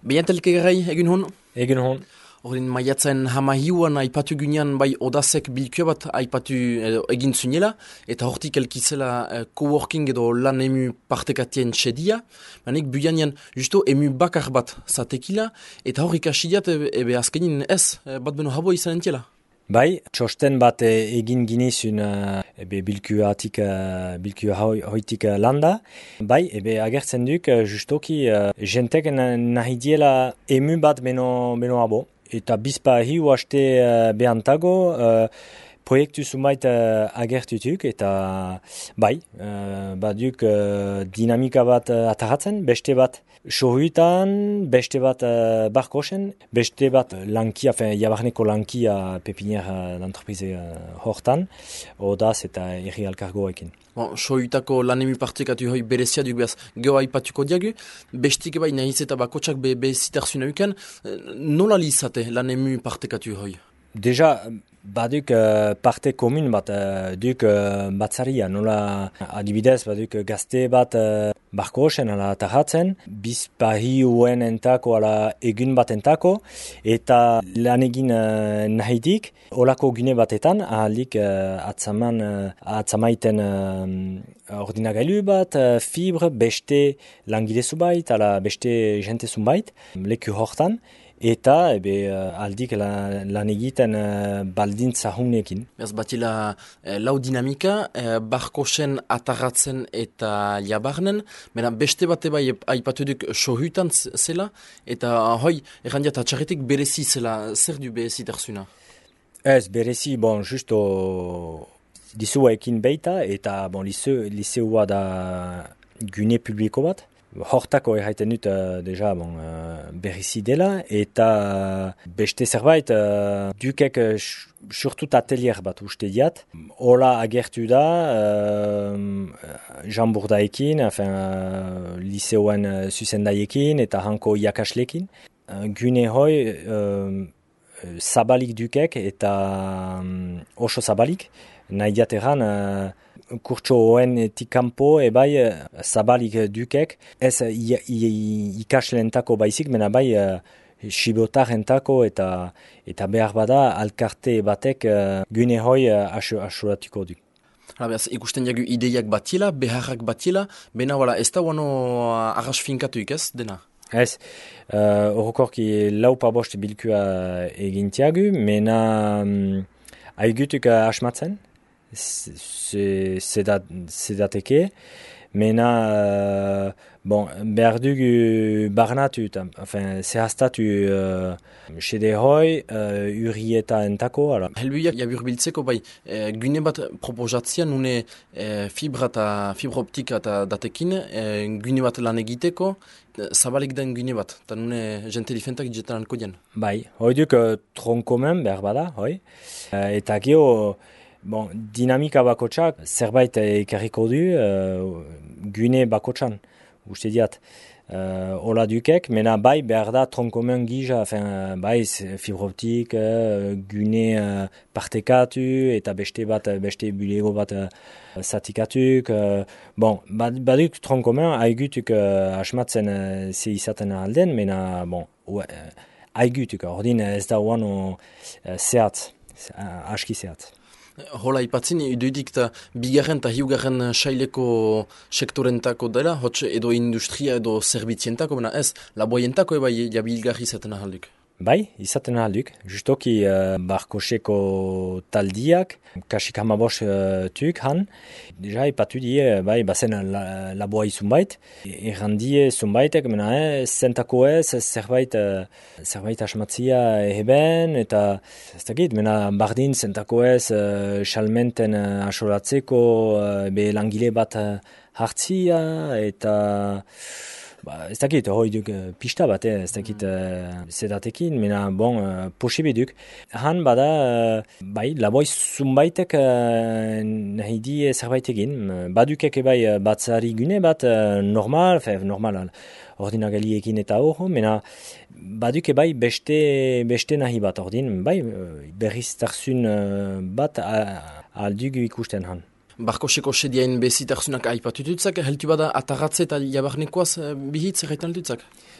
Behiantelke garai, egin hon? Egin hon. Horren maiatzen hamahiuan aipatu gunean bai odazek bilkio bat aipatu egin zunela, eta hortik elkizela coworking edo lan emu partekatien txedia, manik buianean justo emu bakar bat zatekila, eta hor ikasidiat ebe azkenin ez, bat beno habo izan entiela. Bai, txosten bat egin ginizun bilkua hoitik landa. Bai, ebe agertzen duk justoki jentek nahi diela emu bat beno abo. Eta bizpa hiu haste behantago proiektu zumait agertutuk eta bai, baduk dinamika bat ataratzen, beste bat sohuitan, beste bat barkosen, beste bat lankia, jabarneko lankia pepinier d'entreprise hortan, odaz eta erri alkargoekin. Sohuitako lanemi partekatu hoi berezia duk behaz geho aipatuko diagu, bestik bai nahiz eta bakotsak bezitarzuna uken, nola lizate lanemi partekatu hoi? Deja, baduk parte komun bat duk batzaria, nola adibidez baduk gazte bat barkosen ala atahatzen, bizpahi uen entako ala egun bat entako, eta lan egin nahidik, olako gune batetan, ahalik atzamaiten ordinagailu bat, fibre, beste langile zubait, ala beste jente zubait, leku hortan, eta aldik lan egiten baldintza hunekin. Ez batila lau dinamika, barkosen atarratzen eta jabarnen, mena beste bate bai aipatu duk sohutan zela, eta hoi, errandiat atxarretik berezi zela, zer du berezi tarzuna? Ez, berezi, justo liceoekin beita, eta liceoa da gune publiko bat. Hortako erraiten dut deja berrizi dela, eta beste zerbait dukek surtut atelier bat uste diat. Ola agertu da Jean Bourdaekin, liceoen zuzendaiekin eta hanko iakaslekin. Gune hoi zabalik dukek eta oso zabalik, nahi diateran kurtso hoenetik kanpo ebai zabalik dukek, ez ikaslentako baizik, mena bai sibotarentako eta behar bada alkarte batek gune hoi asuratuko duk. Ikusten jagu ideiak batiela, beharrak batiela, bena ez da guano arras finkatuik ez, dena? Ez, horrekorki laupabost bilkua egintiagu, mena aigutuk asmatzen, sedateke, mena behar dugu barnatu, zehaztatu sede hoi, urrieta entako. Helbuiak jabur biltzeko bai, gune bat proposatzean nune fibra optika eta datekin, gune bat lan egiteko, zabalik den gune bat, eta nune jente difentak jetan alko dian. Bai, hoi duk tronkomen behar bada, hoi, eta geho, dinamika bakotsak zerbait ekarriko du gune bakotsan, uste diat. Ola dukek, mena bai behar da tronkomen gija, bai fibroptik, gune partekatu eta beste bulego bat zatikatuk. Baduk tronkomen haigutuk asmatzen ze izaten alden, mena haigutuk, ordin ez da uano zehatz, aski zehatz. Hola ipatzen, iduidik eta bigarren eta hiugarren saileko sektorentako dela, hotxe edo industria edo zerbitzientako, bena ez, laboientako eba jabilgarri izaten ahalduk. Bai, izaten ahalduk. Justoki barkoseko taldiak, kasik hamabos tuk han, deja ipatu die, bai, bazen laboa izunbait, errandie zunbaitek, mena zentako ez, zerbait asmatzia eheben, eta ez dakit, mena bardin zentako ez, salmenten asolatzeko, be langile bat hartzia, eta ez dakit, hoi duk pista bat, ez dakit sedatekin, mena posibiduk. Han bada, bai, laboi zunbaitek nahi di zerbait egin. Badukek bai batzari gune bat normal, ordinagaliekin eta hor, mena baduke bai beste nahi bat ordin, bai berriz tarzun bat aldugu ikusten han. Barkoseko sediain bezitarzunak aipatututzak, heltu bada atarratze eta jabarnekoaz bihitz erraitan dutzak?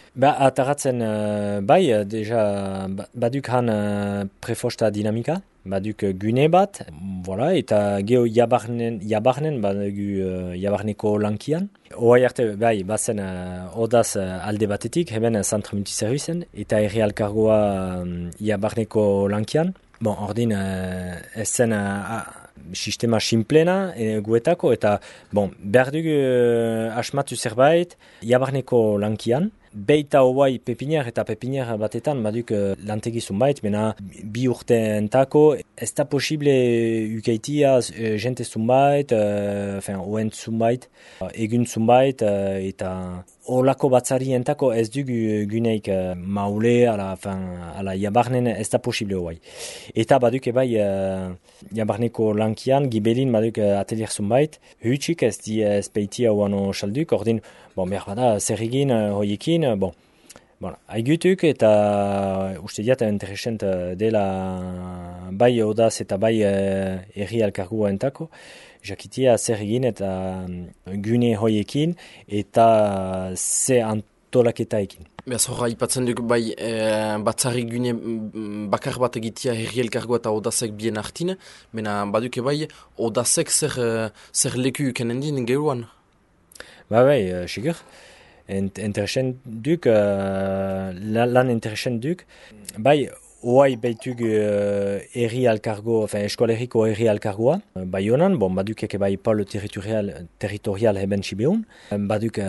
Ataratzen bai, deja baduk han prefosta dinamika, baduk gune bat, voilà, eta geho jabarnen badugu jabarneko lankian. Hoai arte, bai, bazen odaz alde batetik, heben Centre Multiservicen, eta erri alkargoa jabarneko lankian. Bon, ordin ez zen sistema simplena guetako, eta bon, behar dugu asmatu zerbait jabarneko lankian. Beita hoai pepinier eta pepinier batetan baduk lantegi zunbait, bena bi urte entako, ez da posible ukeitia jente zunbait, oent zunbait, egun zunbait, eta olako batzari entako ez dugu guneik maule, ala jabarnen ez da posible hoai. Eta baduk ebai jabarneko lankian, gibelin baduk atelier zunbait, hutsik ez di ez peitia oano salduk, ordin, bon, behar bada, zer egin hoiekin, bon, haigutuk eta uste diat interesent dela bai odaz eta bai erri alkargua entako, jakitia zer egin eta gune hoiekin eta ze antolaketaekin. Beaz horra ipatzen duk bai batzari gune bakar bat egitea herri elkargoa eta odazek bien artin, mena baduke bai odazek zer leku ukenen din geruan? Bai, sigur. Interesent duk, lan interesent duk. Bai, oai beitug erri alkargo, eskoaleriko erri alkargoa. Bai honan, bon, baduk eke bai polo territorial heben sibeun. Baduk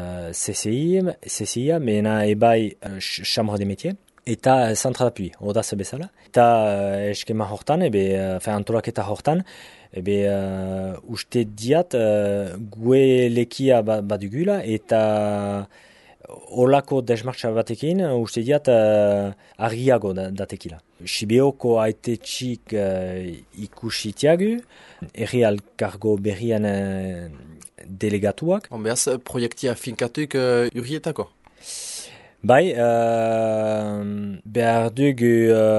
CCI, mena ebai chambre de métier. Eta centre d'appui, odaz bezala. Eta eskema hortan, antolaketa hortan, uste diat gue lekia badugula eta olako desmartxa batekin uste diat argiago datekila. Sibeoko aite txik ikusitiagu, erri alkargo berrian delegatuak. Beaz, proiektia finkatuk urrietako? Bai, behar dugu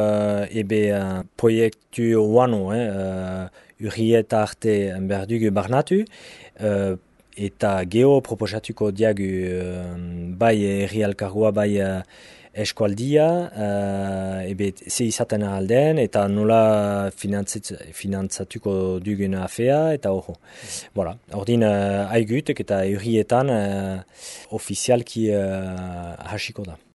proiektu oano, urrieta arte behar dugu barnatu, eta geho proposatuko diagu bai erri alkargoa, bai eskualdia, ze izaten alden, eta nola finantzatuko dugun afea, eta hori. Voilà. Ordin haigutek eta urrietan ofizialki hasiko da.